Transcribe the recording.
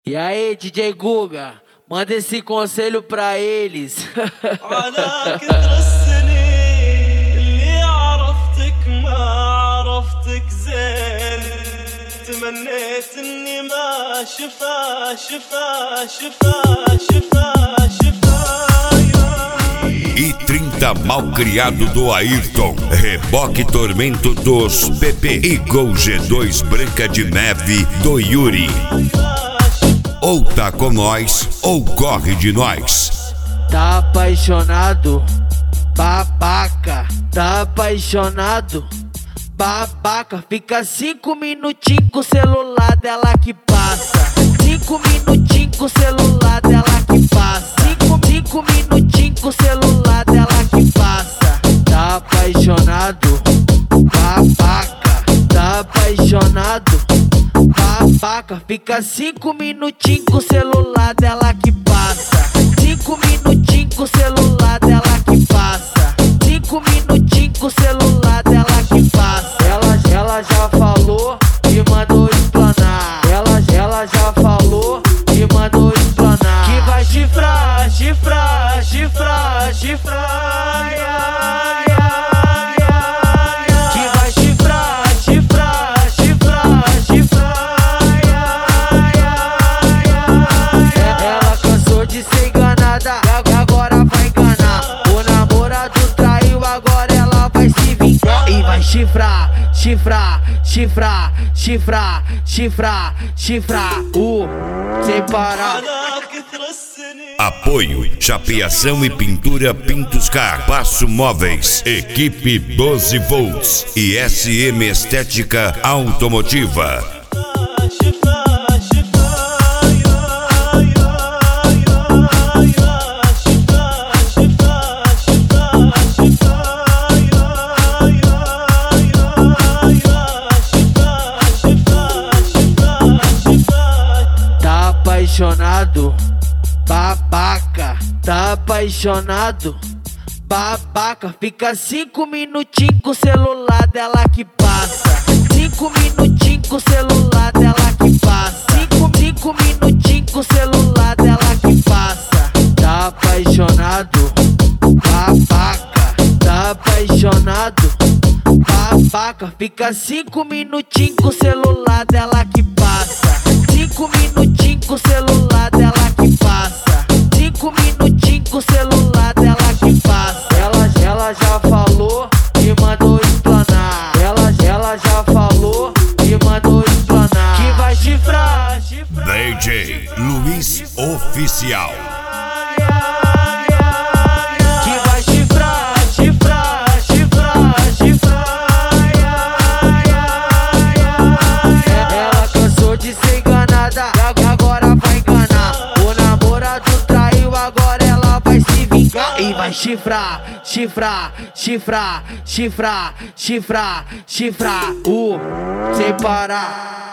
E aí, DJ Guga, manda esse conselho pra eles. على كثر السنين اللي عرفتك ما عرفتك زين تمنيت اني ما E 30 Malcriado do Ayrton, Reboque Tormento dos PP e Gol G2 Branca de Neve do Yuri. Ou tá com nós, ou corre de nós. Tá apaixonado, babaca. Tá apaixonado, babaca. Fica 5 minutinhos com o celular dela que passa. 5 minutinhos com o celular dela que passa. 5 minutinhos com o celular dela que passa. Tá apaixonado, babaca. Tá apaixonado, babaca. Fica 5 minutinhos com o celular dela que passa. 5 minutinhos com o celular dela que passa. 5 minutinhos com o celular dela que passa. Ela já falou e mandou explanar. Ela já falou e mandou explanar. Que vai chifrar, chifrar, chifrar, chifrar. Que vai chifrar, chifrar, chifrar, chifrar. Ela cansou de ser enganada e agora vai enganar. O namorado traiu, agora ela vai se vingar. E vai chifrar, chifrar, chifrar, chifrar, chifrar, chifrar. Sem parar. على كثر السنين Apoio, chapeação e pintura Pintoscar, Passo Móveis, Equipe 12 volts e SM Estética Automotiva. Tá apaixonado, babaca. Tá apaixonado, babaca. Fica 5 minutinhos com o celular dela que passa. 5 minutinhos com o celular dela que passa. 5 minutinhos com o celular dela que passa. Tá apaixonado, babaca. Tá apaixonado, babaca. Fica 5 minutinhos com o celular dela que passa. 5 minutinhos com o celular dela que passa. 5 minutinhos com o celular dela que passa. Ela já falou e mandou explanar. Ela já falou e mandou explanar. Que vai chifrar, chifrar. DJ Luiz Oficial. Que vai chifrar, chifrar, chifrar, chifrar. Ela cansou de ser enganada e agora vai enganar. O namorado traiu, agora ela vai se vingar. E vai chifrar, chifrar, chifrar, chifrar, chifrar, chifrar. Sem parar.